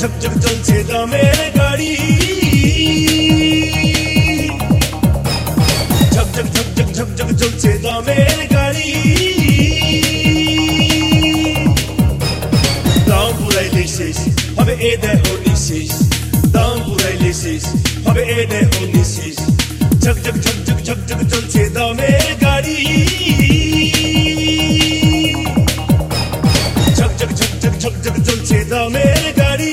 झक झक चलছে দামের গাড়ি झक झक झक झक झक झक চলছে দামের গাড়ি দাম পুরাইলে শেষ হবে এ দেহ নিশেষ দাম পুরাইলে শেষ হবে এ দেহ নিশেষ झक झक झक झक झक झक চলছে দামের গাড়ি झक झक झक झक झक झक চলছে দামের গাড়ি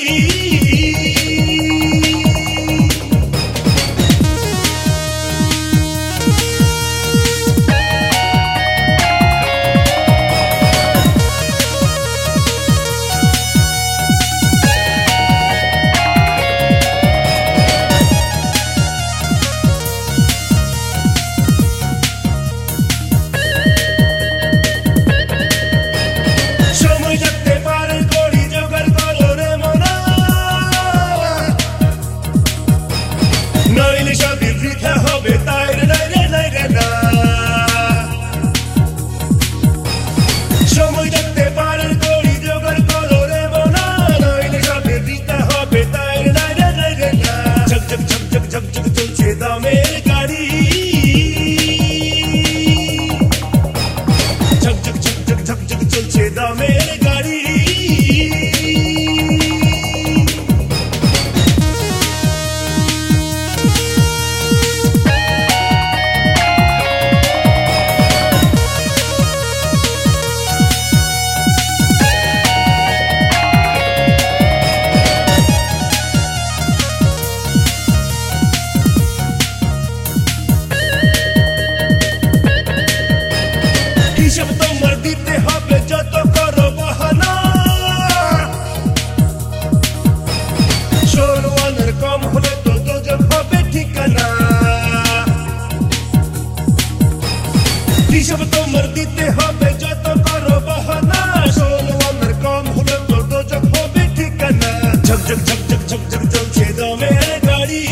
सब तो मर दिते হবে যত করো বাহানা ষোলো আমার কম হলে তো দোজক হবে ঠিকানা ঝক ঝক ঝক ঝক ঝক ঝক চলছে দামের গাড়ি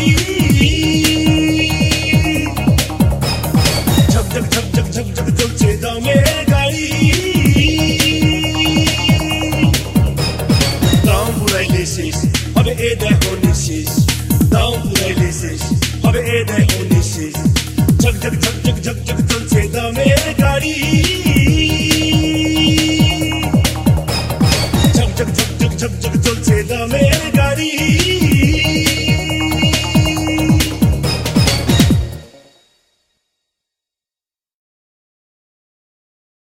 ঝক ঝক ঝক ঝক ঝক ঝক চলছে দামের গাড়ি দাম পুরাইলে শেষ হবে এ দেহ নিশেষ দাম পুরাইলে শেষ হবে এ দেহ নিশেষ झक झक झक झक झक झक चलছে দামের গাড়ি झक झक झक झक झक झक चलছে দামের